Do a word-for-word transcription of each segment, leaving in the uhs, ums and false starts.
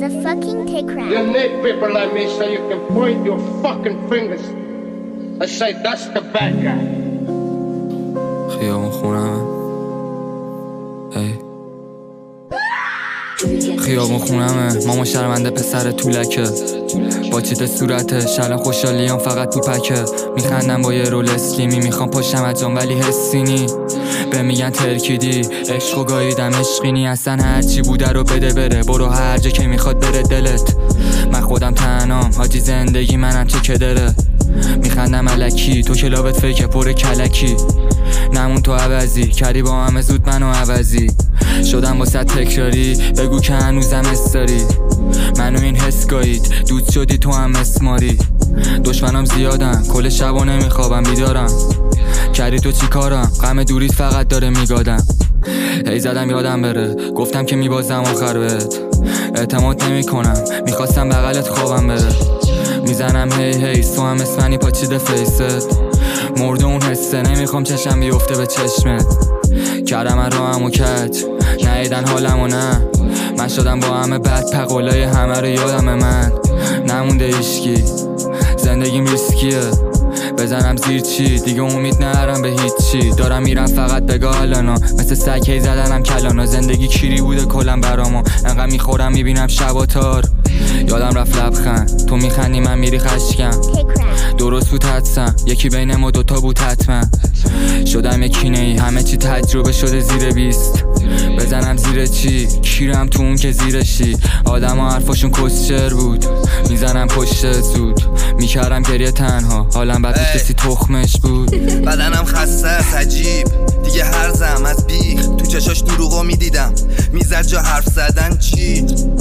a fucking take crap. You need people like me so you can point your fucking fingers and say that's the bad guy. خیابون خونم ای خیابون خونمه ماما شرمنده پسر طولکه با چیت صورتش الان خوشحالیام فقط تو پکه میخندم با یه رول اسلیمی میخوام پشتم اجام ولی حسی نی به میگن ترکیدی عشق و گاییدم عشقینی اصلا هرچی بوده رو بده بره برو هر جا که میخواد بره دلت من خودم تنام حاجی زندگی منم چه که داره میخندم الکی تو کلابت فکر پر کلکی نمون تو عوضی کردی با همه زود منو عوضی شدم با صد تکراری بگو که هنوزم استاری منو این حس گایید دود شدی تو هم اسماری دشمنام زیادن کل شبا نمیخوابم بیدارم کردی تو چی کارم غم دوریت فقط داره میگادم هی زدم یادم بره گفتم که میبازم آخر بهت اعتماد نمی کنم میخواستم بغلت خوابم بره میزنم هی هی تو هم اسمنی پاچیده فیست مرده اون حسه نمیخوام چشم بیفته به چشمت کردم راهمو کج نهیدن حالمو نه من شدم با همه بد پقولای همه رو یادم من نمونده ایشکی زندگیم ریسکیه بزنم زیر چی دیگه امید نرم به هیچی دارم میرم فقط بگاه الانا مثل سگ هی زدنم کلانا زندگی کیری بوده کلم برامو انقدر میخورم میبینم شبا تار یادم رفت لبخند تو میخندی من میری خشکم درست بود حدسم یکی بین ما دوتا بود حتما شدم یکی نی همه چی تجربه شده زیر بیست بزنم زیر چی کیرم تو اون که زیرشی آدم ها حرفاشون کسچر بود میزنم پشت زود میکردم گریه تنها حالم بد بود کسی تخمش بود بدنم خسته است عجیب دیگه هرزم از بیخ تو چشاش دروغو میدیدم میزد جا حرف زدن چی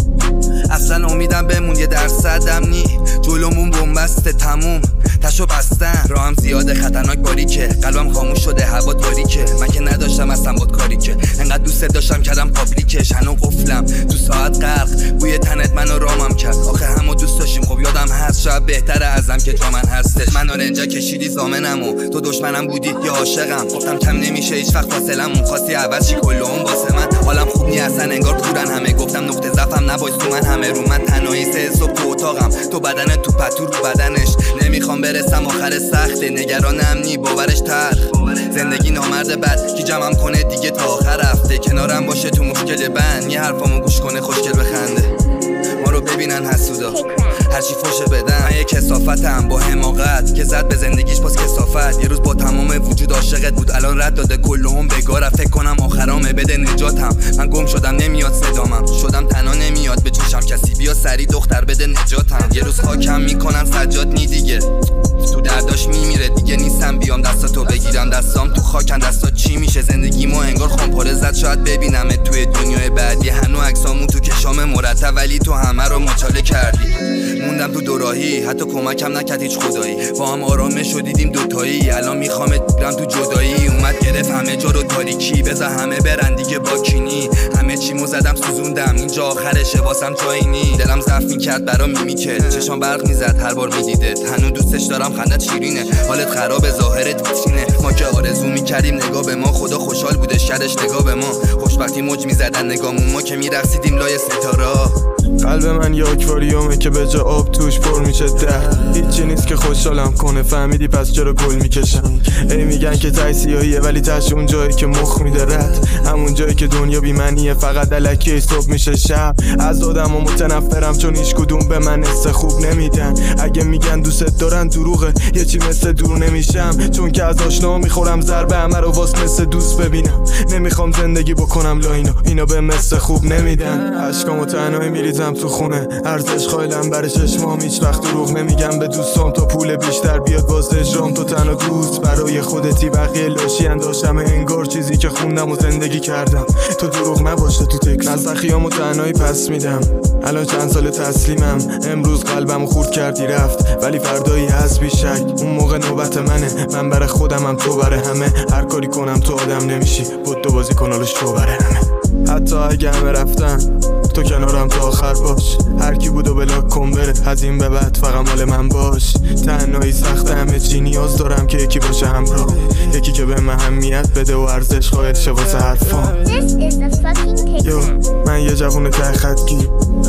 اصلا امیدم بمون یه درصدم نی جلومون بومبسته تموم تشو بستن راهم زیاده خطرناک باریکه قلبم خاموش شده هوا تاریکه من که نداشتم اصلا باد کاری که انقدر دوست داشتم کردم پابلیکش هنو قفلم تو ساعت غرق بوی تنت منو رامم کرد آخه همو دوست داشتیم خب یادم هست شاید بهتره ازم که جا من هستش من آرنجا کشیدی زامنمو تو دشمنم بودی یا عاشقم گفتم کم نمیشه هیچ وقت فاصلمون خواستی عوض چی کلهم واسه من حالم خوب نی اصلا انگار پورن همه گفتم نقطه ضعفم نباش تو من همه رو من تنهایی سه صبح تو اتاقم تو بدن تو پتو رو بدنش نمیخوام برسم آخر سخته نگران امنی باورش تلخ زندگی نامرد بد کی جمعم کنه دیگه تا آخر هفته کنارم باشه تو مشکل بند یه حرفامو گوش کنه خوشگل بخنده ما رو ببینن حسودا هرچی فوشه بدن من یه کثافتم با حماقت که زد به زندگیش باز کثافت یه روز با تمام وجود عاشقت بود الان رد داده کلهم بگاره فکر کنم آخرامه بده نجاتم من گم شدم نمیاد صدامم شدم تنها نمیاد به چشم کسی بیا سری دختر بده نجاتم یه روز خاکم میکنن سجاد نی دیگه تو درداش میمیره دیگه نیستم بیام دستاتو بگیرم دستام تو خاکن دستا چی میشه زندگیمو انگار خمپاره زد شاید ببینمت توی دنیای بعدی هنو عکسامون تو کشام مرتب ولی تو همه رو مچاله کردی موندم تو دوراهی حتی کمکم نکرد هیچ خدایی با هم آرامش شدیدیم دوتایی الان میخوامت بگیرم تو جدایی اومد گرفت همه جا رو تاریکی بذار همه برن دیگه با کینی همه چیمو زدم سوزوندم اینجا آخرشه واسم جایی نی دلم ضعف میکرد برام میمیکه چشام برق میزد هر بار میدیدت هنوز دوستش دارم خندت شیرینه حالت خراب ظاهرت ویترینه ما که آرزو میکردیم نگاه به ما خدا خوشحال بوده شرش نگاه به ما خوشبختی موج میزدن نگامون ما که میرقصیدیم لای ستاره قلب من یه آکواریومه که به جا آب توش پر میشه ده هیچی نیست که خوشحالم کنه فهمیدی پس چرا گل میکشم ای میگن که ته سیاهیه ولی تش اون جایی که مخ میده رد همون جایی که دنیا بی معنیه فقط الکی صبح میشه شب از آدم و متنفرم چون هیچ کدوم به من حس خوب نمیدن اگه میگن دوست دارن دروغه یه چی مثل دور نمیشم چون که از آشنا میخورم ضربه همه رو واس مثل دوست ببینم نمیخوام زندگی بکنم لاینو اینا به مثل خوب نمیدن عشقامو تنهایی میریزم تو خونه ارزش خایلم برای چشمام هیچ وقت دروغ نمیگم به دوستام تا پول بیشتر بیاد واسه اجرام تو تنها دوست برای خودتی بقیه لاشی انداشتم انگار چیزی که خوندم و زندگی کردم تو دروغ نباشه تو تکس از خیامو تنهایی پس میدم الان چند سال تسلیمم امروز قلبمو خورد کردی رفت ولی فردایی هست بی شک اون موقع نوبت منه من برای خودمم تو برای همه هر کاری کنم تو آدم نمیشی بود دو بازی کنالش تو برای همه حتی اگه همه رفتن تو کنارم تا آخر باش هر کی بود و بلاک کن بره از این به بعد فقط مال من باش تنهایی سخت همه چی نیاز دارم که یکی باشه همراه یکی که به من اهمیت بده و ارزش قائل شه واسه حرفام یو من یه جوون ته خط گیر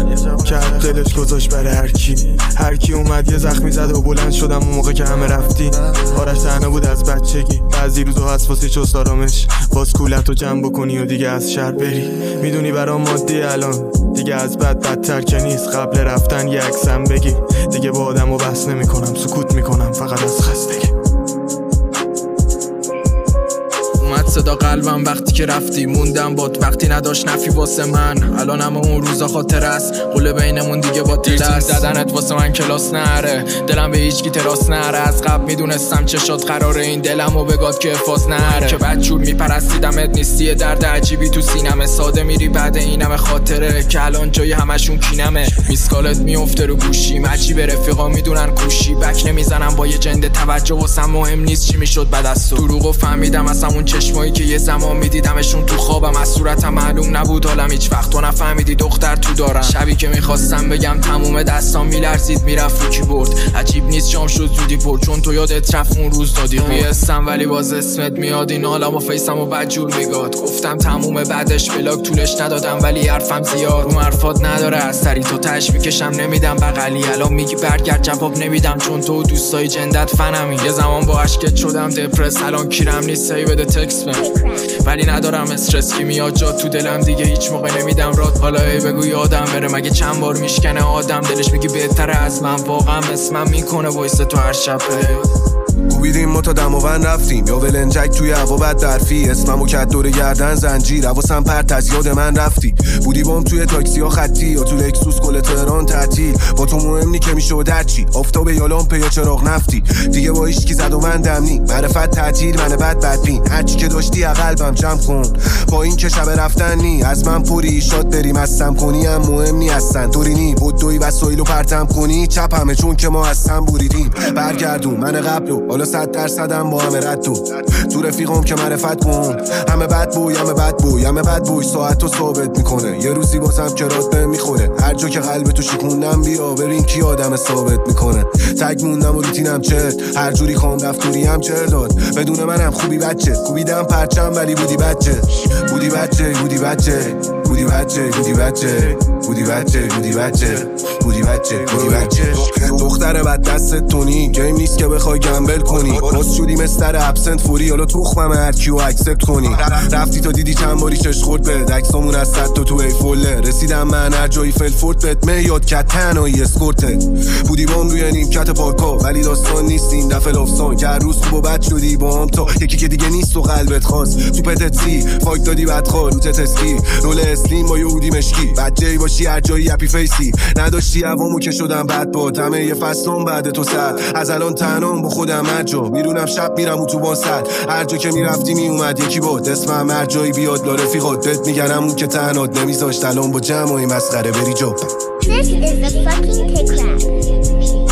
کرد دلش گذاشت برای هر کی هر کی اومد یه زخمی زد و بلند شدم اون موقع که همه رفتی. آرش تنها بود از بچگی، بعضی روزها هست واسه چست آرامش باز کولت رو جمع بکنی و دیگه از شهر بری. میدونی برام مادی الان دیگه از بد بدتر که نیست، قبل رفتن یه عکسم بگی. دیگه با آدم و بس نمی کنم، سکوت میکنم فقط از خستگی. اومد صدا قلبم وقتی که رفتی، موندم باد وقتی نداشت نفی واسه من. الان اما اون روزا خاطر است، قله بینمون دیگه باطل است. زدنت واسه من کلاس نره، دلم به هیچ کی تراس نره. از قبل میدونستم چشات قراره این دلمو بگاد که حفاظ نره. که بچور میپرستیدمت نیستی، درد عجیبی تو سینمه. ساده میری بعد اینم خاطره که الان جای همشون کینمه. میسکالت میفته رو گوشیم، عجیبه رفیقا میدونن کوشی. بک نمیزنم با یه جنده، توجه واسم مهم نیست چی میشد بعد از تو. دروغو فهمیدم اصلا اون چشمایی که یه زمان میدیدمشون تو خوابم، از صورتم معلوم نبود حالم هیچ وقت. تو نفهمیدی دختر تو دارم. شبی که میخواستم بگم تموم دستام میلرزید میرفت رو کیبورد. عجیب نیست جام شد زودی پر، چون تو یادت رفت اون روز دادی بیستم ولی باز اسمت میاد. این حالم و فیسم و بدجور میگاد. گفتم تموم بعدش بلاک طولش ندادم ولی حرفم زیاد. اون حرفات نداره اثری، تو تش میکشم نمیدم بغلی. الان میگی برگرد جواب نمیدم چون تو دوستای جندت فنمی. یه زمان با عشقت شدم دپرس، الان کیرم نیست هی بده تکس ولی ندارم استرس که میاد جا تو دلم دیگه هیچ موقع نمیدم رات. حالا ای بگو یادم بره مگه چند بار میشکنه آدم دلش میگی بهتره از من. واقعا اسمم میکنه وایس تو هر شب کوبیدیم ما تا دماوند رفتیم یا ولنجک توی هوا بد درفی. اسممو کرد دور گردن زنجیر، حواسم پرت از یاد من رفتی. بودی بام توی تاکسی ها خطی یا تو لکسوس کل تهران تعطیل. با تو مهم نی که میشد هرچی، آفتاب یا لامپ یا چراغ نفتی. دیگه با هیچ کی زد و بندم نی، معرفت تعطیل من بد بدبین. هرچی که داشتی از قلبم جمع کن، با این که شب رفتن نی. از من پوری شاد بریم هستم کنی هم مهم نی هستن. طوری نی بدوی وسایلو پرتم کنی چپ همه چون که ما هستم بوریدیم. برگردون من قبلو حالا صد درصدم با همه رد تو تو رفیقم که معرفت کن. همه بد بوی همه بد بوی همه بد بوی ساعت تو ثابت میکنه. یه روزی بازم کرات بهم میخوره، هر جا که قلب تو شکوندم بیا بریم کی آدم ثابت میکنه. تگ موندم و روتینم چه هر جوری خوام رفتوری هم چه داد. بدون منم خوبی بچه کوبیدم پرچم ولی بودی بچه بودی بچه بودی بچه بودی بچه بودی بچه بودی بچه بودی بچه بودی بچه بودی بچه دختر بد دست تونی گیم نیست که بخوای گمبل کنی. باز شدی مستر ابسنت فوری حالا تخمم هر کیو اکسپت کنی. رفتی تا دیدی چند باری چش خورد به عکسامون از صد تا تو ای فوله. رسیدم من هر جایی فلفورد بهت میاد که تنهایی اسکورتت. بودی بام روی نیمکت پارکا ولی داستان نیست این دفعه لافتان. که هر روز خوب و بد شدی با هم تا یکی که دیگه نیست و قلبت خواست. تو پتتسی فاک دادی بدخواه رو تتسکی رول اسلیم با یهودی مشکی. بچه‌ای باشی هر جایی اپی فیسی نداشتی هوامو که شدم بد با همه یه فصلم بعد تو سر. از الان تنام با خودم هر جا میرونم شب میرم اتوبان. هر جا که میرفتی میومد یکی بود اسمم هر جایی بیاد لا رفیقات بهت میگنم اون که تنهات نمیذاشت الان با جمعی مسخره بری جا. This is the fucking Pig Crab.